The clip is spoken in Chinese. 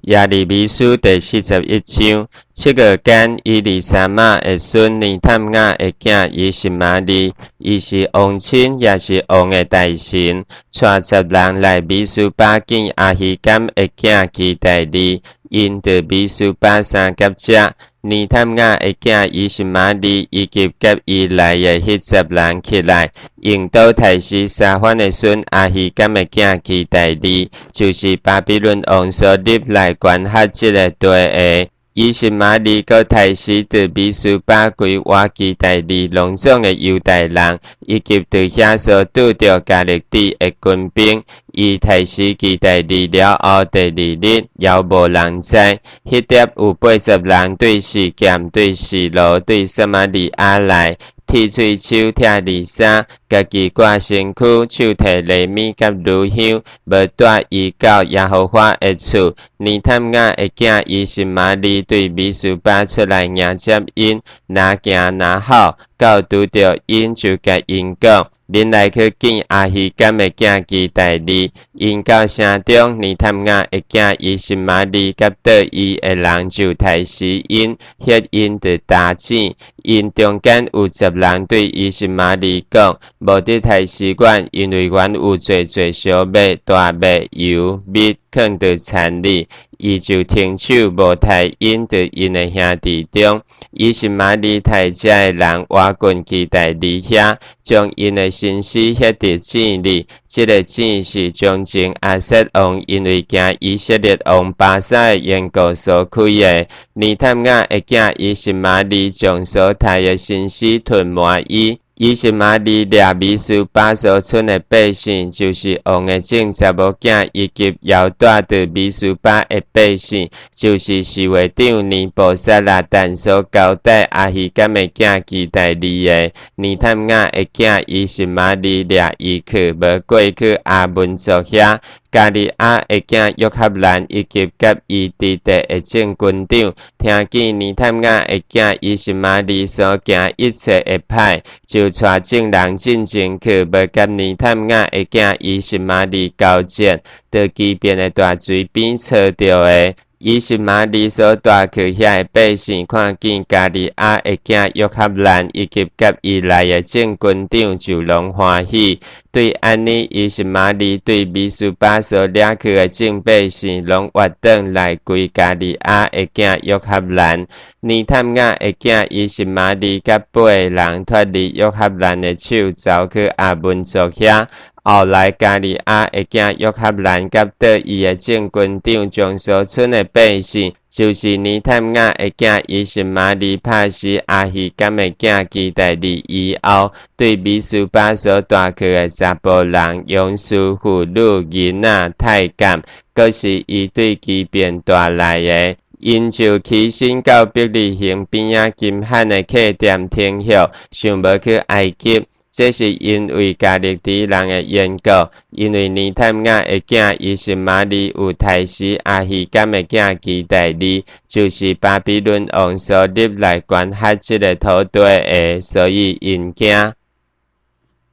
亚利米书第41章，7月間以利沙瑪的孫尼探雅的囝以實瑪利，伊是王親，也是王的大臣，帶10人來米書巴見亞希甘的囝基大利，因着米書巴三甲者，尼探雅的囝以實瑪利，以及甲伊來的迄10人起來，引導大使沙番的孫亞希甘的囝基大利，就是巴比倫王所立來管轄這個地的。以實瑪利個大使對米書巴規劃基大利攏總的猶大人，以及對遐所拄着加勒底的軍兵，伊大使基大利了後第2日，猶無人知。迄碟有80人對示劍、對示羅、對撒瑪利亞來。剃喙手拆利沙，家己掛身軀，手提利米甲乳香，無帶伊到耶和華的厝。尼探雅的囝以實瑪利對米書巴出來迎接因，哪行哪好，到拄着因就甲因講。恁來去見亞希甘的囝基大利，因到城中，尼探雅的囝以實瑪利甲倒伊的人就殺死因，ฮ็因的大錢。因中間有10人對以實瑪利講，無得殺死阮，因為阮有濟小麥、大麥、油、米，囥着田裡。伊就停手無殺因着因的兄弟中，以實瑪利殺遮的人挖滾基大利遐，將因的身屍ฮ็佇井裡。這個井是將前亞瑟王因為驚以色列王巴沙的緣故所開的。尼探雅的囝以實瑪利將所殺的身屍吞沒伊。以實瑪利掠米書巴所剩的百姓，就是王的種查某囝，以及猶帶着米書巴的百姓，就是侍衛長尼布撒拉但所交代亞希甘的囝基大利的。尼探雅的囝以實瑪利掠伊去，無過去亞門族遐。加利亞的囝約合蘭以及甲伊弟弟的眾軍長，聽見尼探雅的囝以實瑪利所行一切的歹，就帶眾人進前去，要甲尼探雅的囝以實瑪利交戰，在基遍的大水邊找到的。以實瑪利所帶去遐的百姓，看見加利亞的囝約合蘭以及甲伊來的眾軍長，就攏歡喜。對安尼，以實瑪利對米書巴所掠去的眾百姓，攏活轉來歸加利亞的囝約合蘭。尼探雅的囝以實瑪利甲8個人脫離約合蘭的手，走去亞門族遐。後來加利亞的囝約合蘭甲倒伊的眾軍長，將所剩的百姓，就是尼探雅的囝以實瑪利拍死亞希甘的囝基大利以後，對米書巴所帶去的查甫人、勇士、婦女、囡仔、太監，閣是伊對基遍帶來的。因就起身到伯利恆邊仔金漢的客店停歇，想要去埃及。這是因為加勒底人的緣故，因為尼探雅的囝以實瑪利有殺死亞希甘的囝基大利，就是巴比倫王所立來管轄這個土地的，所以因驚。